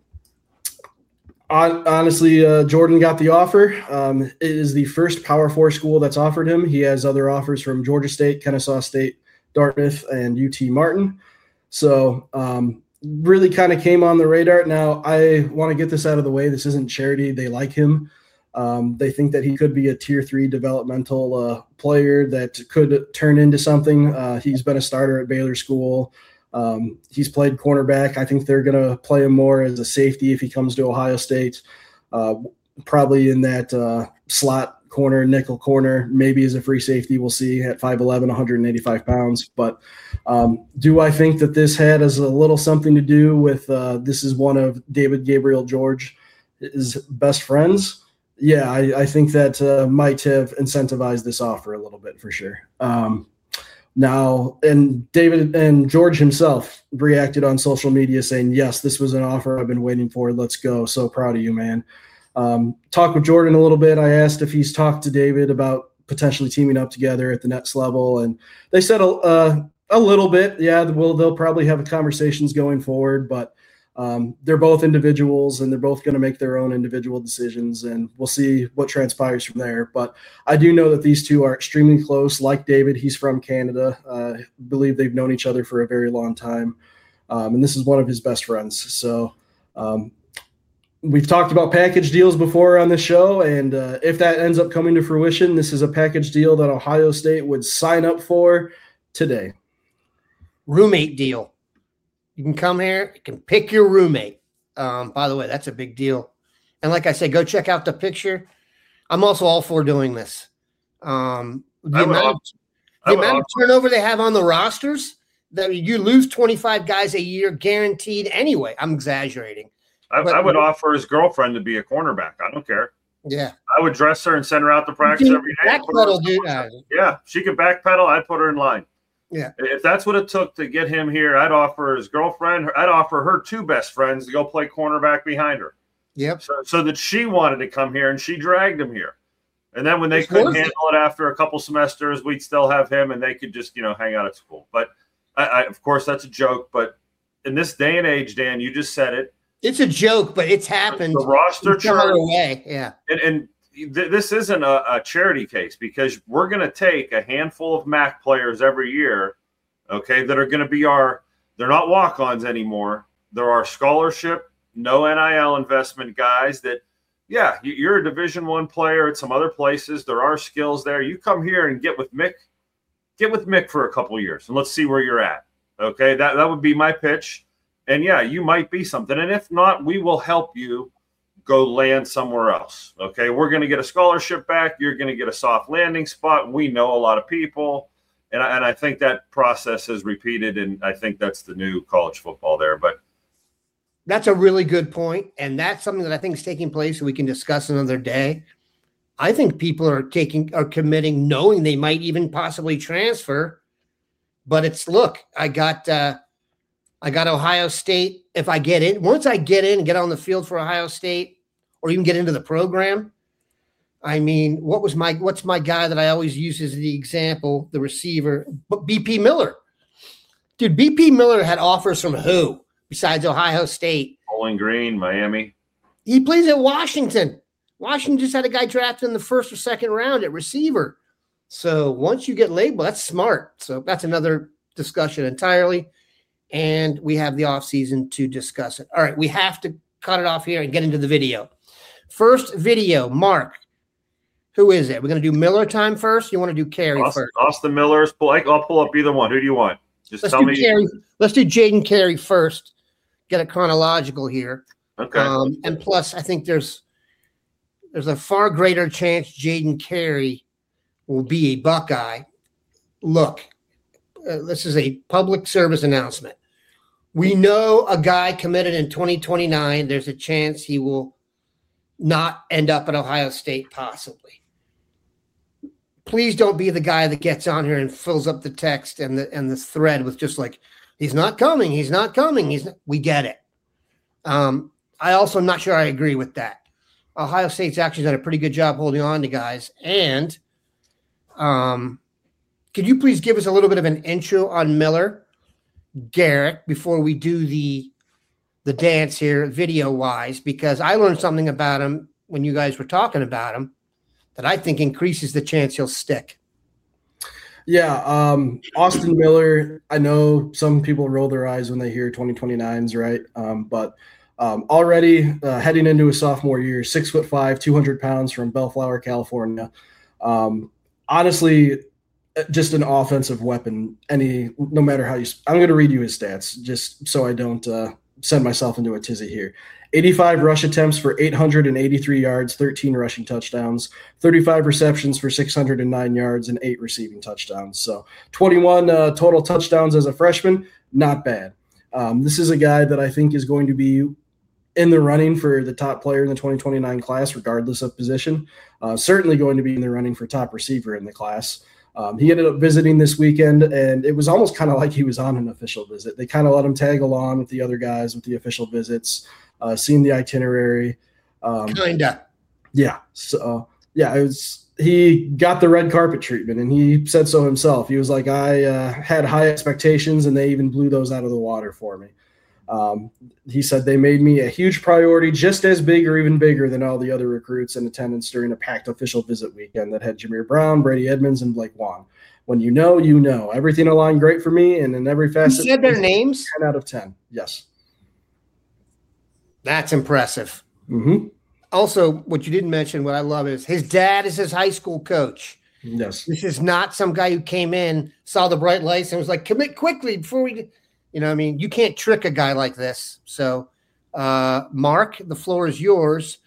on, honestly, uh, Jordan got the offer. Um, it is the first Power Four school that's offered him. He has other offers from Georgia State, Kennesaw State, Dartmouth, and U T Martin. So um, really kind of came on the radar. Now, I want to get this out of the way. This isn't charity. They like him. Um, they think that he could be a tier three developmental uh, player that could turn into something. Uh, he's been a starter at Baylor School. Um, he's played cornerback. I think they're going to play him more as a safety if he comes to Ohio State, uh, probably in that uh, slot corner, nickel corner, maybe as a free safety. We'll see at five eleven, one hundred eighty-five pounds. But um, do I think that this had as a little something to do with uh, this is one of David Gabriel George, his best friends? Yeah, I, I think that uh, might have incentivized this offer a little bit for sure. Um, now, and David and George himself reacted on social media saying, yes, this was an offer I've been waiting for. Let's go. So proud of you, man. Um, talked with Jordan a little bit. I asked if he's talked to David about potentially teaming up together at the next level. And they said a, uh, a little bit. Yeah, well, they'll probably have conversations going forward, but Um, they're both individuals and they're both going to make their own individual decisions, and we'll see what transpires from there. But I do know that these two are extremely close. Like David, he's from Canada. Uh, I believe they've known each other for a very long time. Um, and this is one of his best friends. So um, we've talked about package deals before on the show. And uh, if that ends up coming to fruition, this is a package deal that Ohio State would sign up for today.
roommate deal. You can come here, you can pick your roommate. Um, by the way, that's a big deal. And like I said, go check out the picture. I'm also all for doing this. Um, the amount, of, the amount of turnover they have on the rosters, that you lose twenty-five guys a year guaranteed anyway. I'm exaggerating.
I,
but,
I would offer his girlfriend to be a cornerback. I don't care.
Yeah.
I would dress her and send her out to practice every day.
Backpedal, dude. Uh,
yeah, she could backpedal. I'd put her in line.
Yeah.
If that's what it took to get him here, I'd offer his girlfriend, I'd offer her two best friends to go play cornerback behind her.
Yep.
So, so that she wanted to come here and she dragged him here. And then when they it's couldn't handle it. it after a couple semesters, we'd still have him and they could just, you know, hang out at school. But I, I, of course, that's a joke. But in this day and age, Dan, you just said it.
It's a joke, but it's happened.
The roster chart.
Away. Yeah.
And, and th- this isn't a, a charity case because we're going to take a handful of M A C players every year, okay, that are going to be our – they're not walk-ons anymore. They're our scholarship, no N I L investment guys that, yeah, you're a Division One player at some other places. There are skills there. You come here and get with Mick. Get with Mick for a couple years, and let's see where you're at, okay? That, that would be my pitch. And, yeah, you might be something. And if not, we will help you go land somewhere else, okay? We're going to get a scholarship back. You're going to get a soft landing spot. We know a lot of people. And I, and I think that process is repeated, and I think that's the new college football there. But
that's a really good point, and that's something that I think is taking place we can discuss another day. I think people are taking are committing knowing they might even possibly transfer. But it's, look, I got uh, – I got Ohio State. If I get in, once I get in and get on the field for Ohio State or even get into the program, I mean, what was my, what's my guy that I always use as the example, the receiver, but B P Miller. Dude, B P Miller had offers from who besides Ohio State?
Bowling Green, Miami.
He plays at Washington. Washington just had a guy drafted in the first or second round at receiver. So once you get labeled, that's smart. So that's another discussion entirely. And we have the offseason to discuss it. All right, we have to cut it off here and get into the video. First video, Mark. Who is it? We're going to do Miller time first? You want to do Carey
Austin,
first?
Austin Miller's. I'll pull up either one. Who do you want? Just
Let's
tell
do
me.
Carey. Let's do Jaden Carey first. Get it chronological here.
Okay.
Um, and plus, I think there's there's a far greater chance Jaden Carey will be a Buckeye. Look. Uh, this is a public service announcement. We know a guy committed in twenty twenty-nine. There's a chance he will not end up at Ohio State, possibly. Please don't be the guy that gets on here and fills up the text and the and the thread with just like, he's not coming, he's not coming. He's not. We get it. Um, I also am not sure I agree with that. Ohio State's actually done a pretty good job holding on to guys. And um. Could you please give us a little bit of an intro on Miller, Garrett, before we do the the dance here video-wise? Because I learned something about him when you guys were talking about him that I think increases the chance he'll stick.
Yeah, um, Austin Miller, I know some people roll their eyes when they hear twenty twenty-nines, right? Um, but um, already uh, heading into his sophomore year, six foot five, two hundred pounds from Bellflower, California. Um, honestly, just an offensive weapon. Any, no matter how you, I'm going to read you his stats just so I don't uh, send myself into a tizzy here. eighty-five rush attempts for eight hundred eighty-three yards, thirteen rushing touchdowns, thirty-five receptions for six hundred nine yards, and eight receiving touchdowns. So twenty-one uh, total touchdowns as a freshman, not bad. Um, this is a guy that I think is going to be in the running for the top player in the twenty twenty-nine class, regardless of position. Uh, certainly going to be in the running for top receiver in the class. Um, he ended up visiting this weekend, and it was almost kind of like he was on an official visit. They kind of let him tag along with the other guys with the official visits, uh, seeing the itinerary. Um,
Kinda.
Yeah. So, uh, yeah, it was. He got the red carpet treatment, and he said so himself. He was like, I uh, had high expectations, and they even blew those out of the water for me. Um, he said they made me a huge priority, just as big or even bigger than all the other recruits in attendance during a packed official visit weekend that had Jameer Brown, Brady Edmonds, and Blake Wan. When you know, you know. Everything aligned great for me, and in every facet.
You said their names?
ten out of ten, yes.
That's impressive.
Mm-hmm.
Also, what you didn't mention, what I love is his dad is his high school coach.
Yes.
This is not some guy who came in, saw the bright lights, and was like, commit quickly before we, you know, I mean, you can't trick a guy like this. So, uh, Mark, the floor is yours.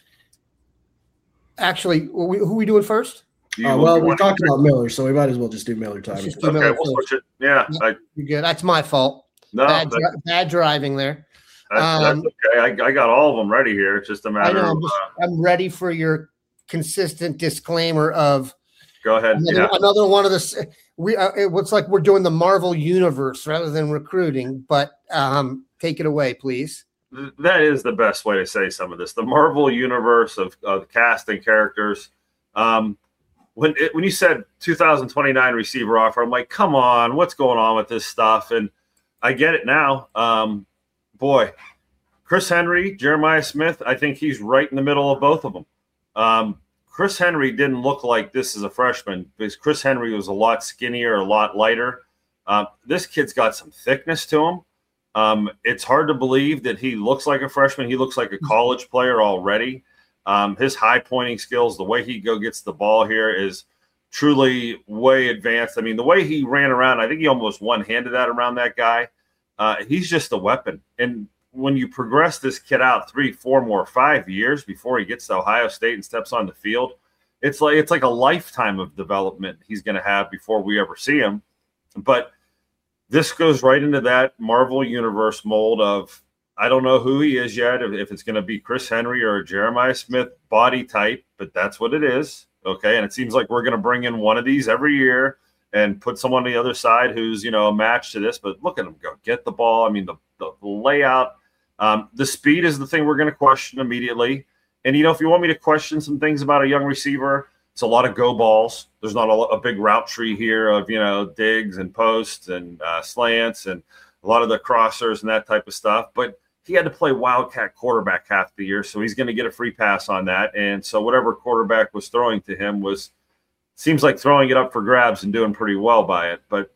Actually, who are we doing first?
Uh, well, we talked about Miller, so we might as well just do Miller time.
Just do
okay,
Miller
we'll
first.
switch it. Yeah, I,
You're good. That's my fault.
no,
bad,
that,
dri- bad driving there.
that,
Um,
that's okay. I, I got all of them ready here. It's just a
I
matter
know.
of
I'm, just,
uh,
I'm ready for your consistent disclaimer of
go ahead.
another,
Yeah.
another one of the. We uh, it looks like we're doing the Marvel universe rather than recruiting. But um, take it away, please.
That is the best way to say some of this. The Marvel universe of, of casting characters. Um, when it, when you said two thousand twenty-nine receiver offer, I'm like, come on, what's going on with this stuff? And I get it now. Um, boy, Chris Henry, Jeremiah Smith, I think he's right in the middle of both of them. Um, Chris Henry didn't look like this as a freshman because Chris Henry was a lot skinnier, a lot lighter. Uh, this kid's got some thickness to him. Um, it's hard to believe that he looks like a freshman. He looks like a college player already. Um, his high pointing skills, the way he go gets the ball here is truly way advanced. I mean, the way he ran around, I think he almost one-handed that around that guy. Uh, he's just a weapon. And when you progress this kid out three, four more, five years before he gets to Ohio State and steps on the field, it's like it's like a lifetime of development he's going to have before we ever see him. But this goes right into that Marvel universe mold of, I don't know who he is yet, if, if it's going to be Chris Henry or Jeremiah Smith body type, but that's what it is. Okay. And it seems like we're going to bring in one of these every year and put someone on the other side who's, you know, a match to this, but look at him go get the ball. I mean, the, the layout, um, the speed is the thing we're going to question immediately. And, you know, if you want me to question some things about a young receiver, it's a lot of go balls. There's not a, a big route tree here of, you know, digs and posts and uh, slants and a lot of the crossers and that type of stuff. But he had to play Wildcat quarterback half the year, so he's going to get a free pass on that. And so whatever quarterback was throwing to him was seems like throwing it up for grabs and doing pretty well by it. But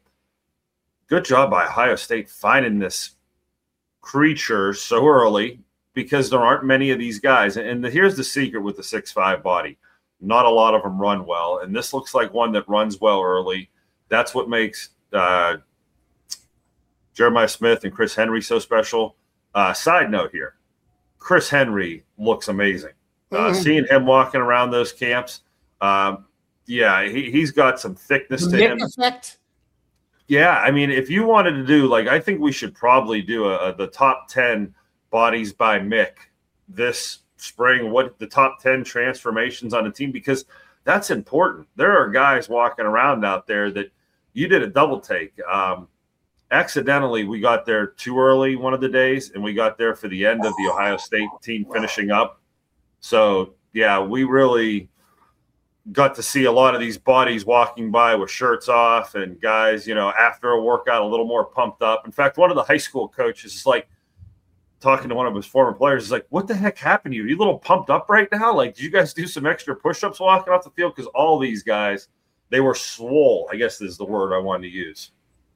good job by Ohio State finding this creature so early because there aren't many of these guys. And the, here's the secret with the six five body. Not a lot of them run well, and this looks like one that runs well early. That's what makes uh, Jeremiah Smith and Chris Henry so special. Uh, side note here, Chris Henry looks amazing. Uh,
Mm-hmm.
Seeing him walking around those camps, um, yeah, he, he's got some thickness to
Nick
him.
effect.
Yeah, I mean, if you wanted to do, like, I think we should probably do a, a the top ten bodies by Mick this spring, what the top ten transformations on the team, because that's important. There are guys walking around out there that you did a double take. Um, accidentally, we got there too early one of the days, and we got there for the end of the Ohio State team finishing up. So, yeah, we really got to see a lot of these bodies walking by with shirts off and guys, you know, after a workout, a little more pumped up. In fact, one of the high school coaches is like, talking to one of his former players, is like, what the heck happened to you? Are you a little pumped up right now? Like, did you guys do some extra push-ups walking off the field? Because all these guys, they were swole, I guess is the word I wanted to use.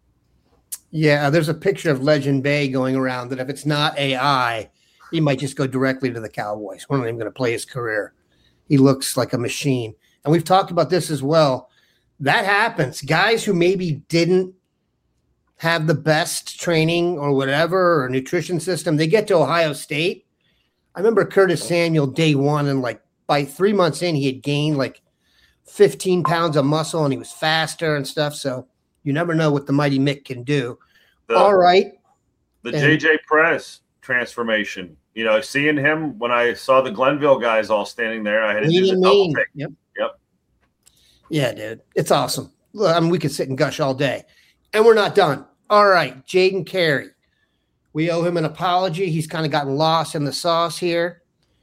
Yeah, there's a picture of Legend Bay going around that if it's not A I, he might just go directly to the Cowboys. We're not even going to play his career. He looks like a machine. And we've talked about this as well. That happens. Guys who maybe didn't have the best training or whatever or nutrition system, they get to Ohio State. I remember Curtis Samuel day one, and like by three months in, he had gained like fifteen pounds of muscle and he was faster and stuff. So you never know what the mighty Mick can do.
The,
All right.
The
And-
J J Press transformation, you know, seeing him when I saw the Glenville guys all standing there, I had to do
Lean
the
and
double
mean.
take.
Yep.
Yep.
Yeah, dude. It's awesome. Look, I mean, we could sit and gush all day. And we're not done. All right, Jaden Carey. We owe him an apology. He's kind of gotten lost in the sauce here.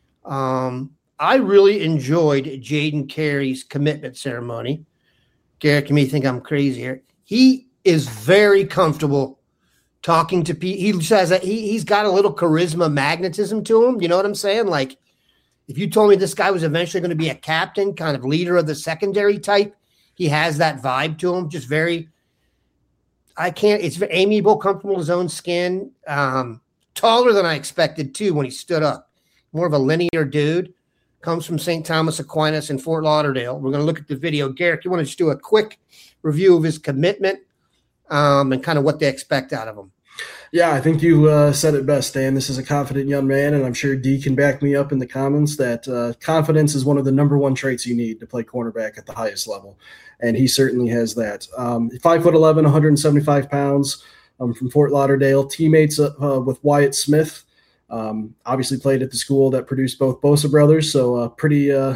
Um, I really enjoyed Jaden Carey's commitment ceremony. Garrett, you may think I'm crazy here. He is very comfortable talking to people. He says that he, he's got a little charisma, magnetism to him. You know what I'm saying? Like, if you told me this guy was eventually going to be a captain, kind of leader of the secondary type, he has that vibe to him. Just very, I can't, it's very amiable, comfortable in his own skin. Um, taller than I expected, too, when he stood up. More of a linear dude. comes from Saint Thomas Aquinas in Fort Lauderdale. We're going to look at the video. Garrick, you want to just do a quick review of his commitment um, and kind of what they expect out of him?
Yeah, I think you uh, said it best, Dan. This is a confident young man, and I'm sure D can back me up in the comments that uh, confidence is one of the number one traits you need to play cornerback at the highest level, and he certainly has that. Um, five foot eleven, one hundred seventy-five pounds, um, from Fort Lauderdale, teammates uh, uh, with Wyatt Smith. Um, obviously played at the school that produced both Bosa brothers, so uh, pretty uh,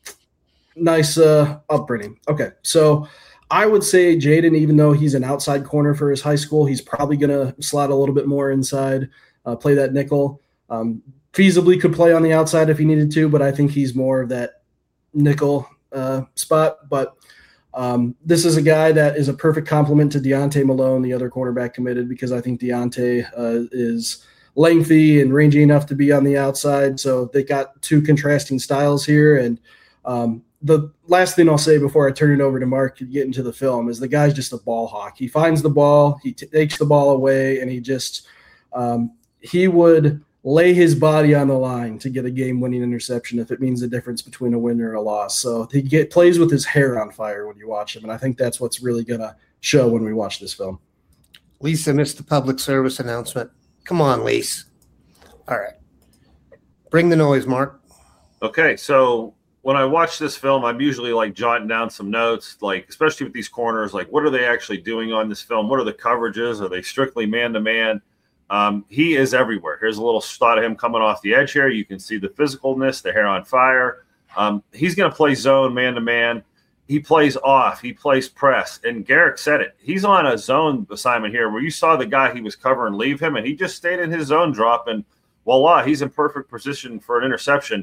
nice uh, upbringing. Okay, so I would say Jaden, even though he's an outside corner for his high school, he's probably going to slot a little bit more inside, uh, play that nickel. Um, feasibly could play on the outside if he needed to, but I think he's more of that nickel uh, spot. But um, this is a guy that is a perfect complement to Deontay Malone, the other cornerback committed, because I think Deontay uh, is lengthy and rangy enough to be on the outside. So they got two contrasting styles here. And um, the last thing I'll say before I turn it over to Mark to get into the film is the guy's just a ball hawk. He finds the ball, he t- takes the ball away, and he just um, he would lay his body on the line to get a game-winning interception if it means the difference between a win or a loss. So he get, plays with his hair on fire when you watch him, and I think that's what's really going to show when we watch this film.
Lisa missed the public service announcement. Come on, Lisa. All right. Bring the noise, Mark.
Okay, so when I watch this film, I'm usually like jotting down some notes, like especially with these corners, like what are they actually doing on this film? What are the coverages? Are they strictly man-to-man? Um, he is everywhere. Here's a little shot of him coming off the edge here. You can see the physicalness, the hair on fire. Um, he's going to play zone man-to-man. He plays off. He plays press. And Garrick said it. He's on a zone assignment here where you saw the guy he was covering leave him, and he just stayed in his zone drop, and voila, he's in perfect position for an interception.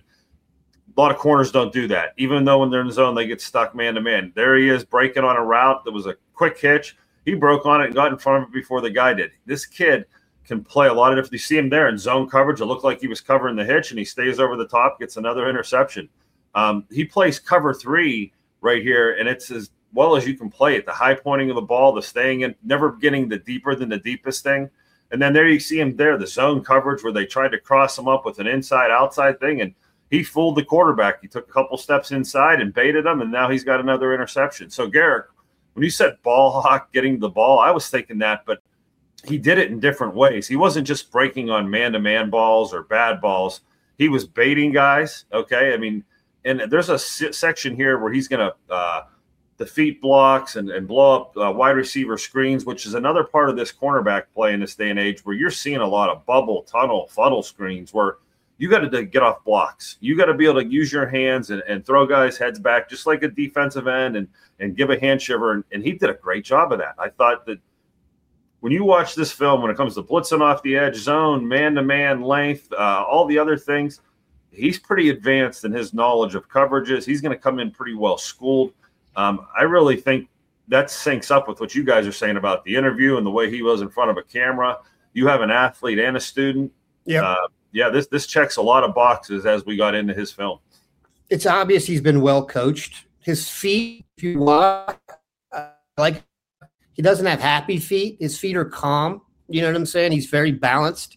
A lot of corners don't do that. Even though when they're in the zone, they get stuck man-to-man. There he is breaking on a route. That was a quick hitch. He broke on it and got in front of it before the guy did. This kid can play a lot of different. You see him there in zone coverage. It looked like he was covering the hitch, and he stays over the top, gets another interception. Um, he plays cover three right here, and it's as well as you can play it. The high pointing of the ball, the staying in, never getting the deeper than the deepest thing. And then there you see him there, the zone coverage where they tried to cross him up with an inside-outside thing, and he fooled the quarterback. He took a couple steps inside and baited him, and now he's got another interception. So, Garrick, when you said ball hawk, getting the ball, I was thinking that, but he did it in different ways. He wasn't just breaking on man-to-man balls or bad balls. He was baiting guys, okay? I mean, and there's a section here where he's going to uh, defeat blocks and, and blow up uh, wide receiver screens, which is another part of this cornerback play in this day and age where you're seeing a lot of bubble, tunnel, funnel screens where you got to get off blocks. You got to be able to use your hands and, and throw guys' heads back just like a defensive end and, and give a hand shiver. And, and he did a great job of that. I thought that when you watch this film, when it comes to blitzing off the edge, zone, man-to-man, length, uh, all the other things, he's pretty advanced in his knowledge of coverages. He's going to come in pretty well schooled. Um, I really think that syncs up with what you guys are saying about the interview and the way he was in front of a camera. You have an athlete and a student.
Yeah.
Uh, yeah, this this checks a lot of boxes as we got into his film.
It's obvious he's been well coached. His feet, if you watch, uh, like he doesn't have happy feet. His feet are calm. You know what I'm saying? He's very balanced.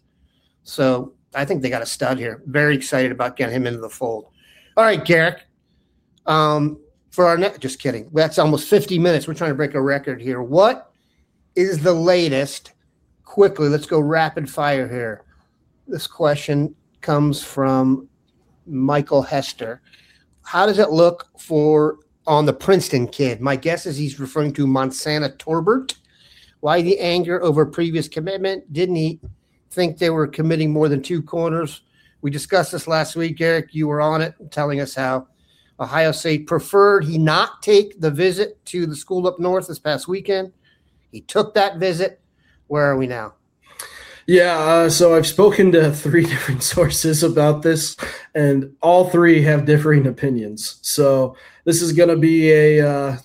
So I think they got a stud here. Very excited about getting him into the fold. All right, Garrick. Um, for our next, just kidding. That's almost fifty minutes. We're trying to break a record here. What is the latest? Quickly, let's go rapid fire here. This question comes from Michael Hester. How does it look for on the Princeton kid? My guess is he's referring to Monsana Torbert. Why the anger over previous commitment? Didn't he think they were committing more than two corners? We discussed this last week, Eric. You were on it telling us how Ohio State preferred he not take the visit to the school up north this past weekend. He took that visit. Where are we now?
Yeah, uh, so I've spoken to three different sources about this, and all three have differing opinions. So this is going to be a uh,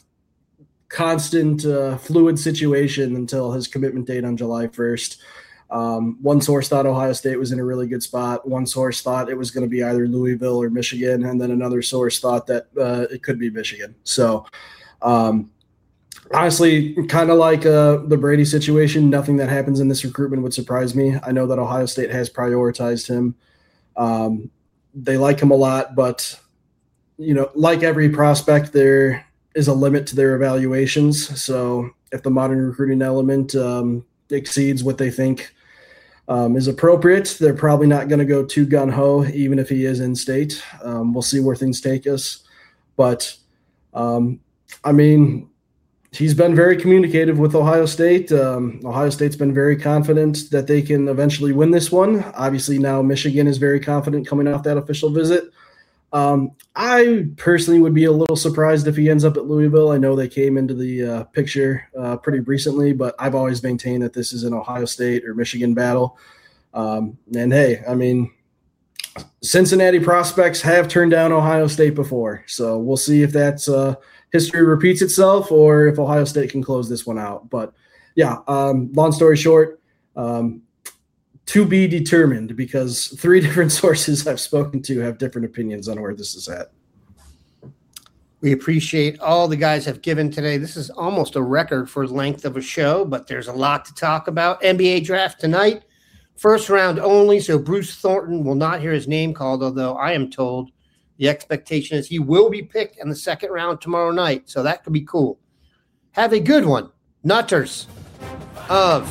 constant uh, fluid situation until his commitment date on July first. Um, one source thought Ohio State was in a really good spot. One source thought it was going to be either Louisville or Michigan, and then another source thought that uh, it could be Michigan. So um, honestly, kind of like uh, the Brady situation, nothing that happens in this recruitment would surprise me. I know that Ohio State has prioritized him. Um, they like him a lot, but you know, like every prospect, there is a limit to their evaluations. So if the modern recruiting element um, exceeds what they think um, is appropriate, they're probably not going to go too gung-ho, even if he is in state. Um, we'll see where things take us. But, um, I mean, he's been very communicative with Ohio State. Um, Ohio State's been very confident that they can eventually win this one. Obviously, now Michigan is very confident coming off that official visit. Um, I personally would be a little surprised if he ends up at Louisville. I know they came into the uh, picture uh, pretty recently, but I've always maintained that this is an Ohio State or Michigan battle. Um, and hey, I mean, Cincinnati prospects have turned down Ohio State before, so we'll see if that's uh, history repeats itself or if Ohio State can close this one out. But yeah, um, long story short, um, to be determined, because three different sources I've spoken to have different opinions on where this is at.
We appreciate all the guys have given today. This is almost a record for length of a show, but there's a lot to talk about. N B A draft tonight, first round only, so Bruce Thornton will not hear his name called, although I am told the expectation is he will be picked in the second round tomorrow night, so that could be cool. Have a good one, Nutters of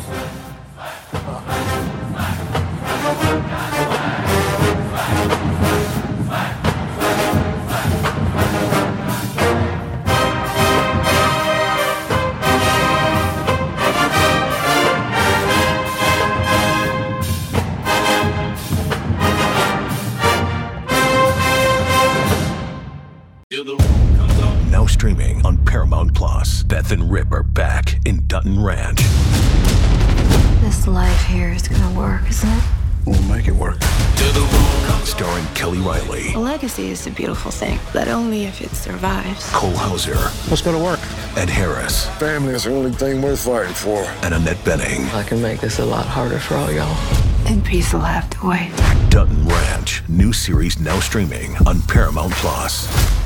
Now streaming on Paramount Plus. Beth and Rip are back in Dutton Ranch.
This life here is gonna work, isn't it?
We'll make it work. Starring Kelly Riley.
A legacy is a beautiful thing, but only if it survives.
Cole Hauser.
What's gonna work?
Ed Harris.
Family is the only thing worth fighting for.
And Annette Bening.
I can make this a lot harder for all y'all.
And peace will have to wait.
Dutton Ranch. New series now streaming on Paramount Plus.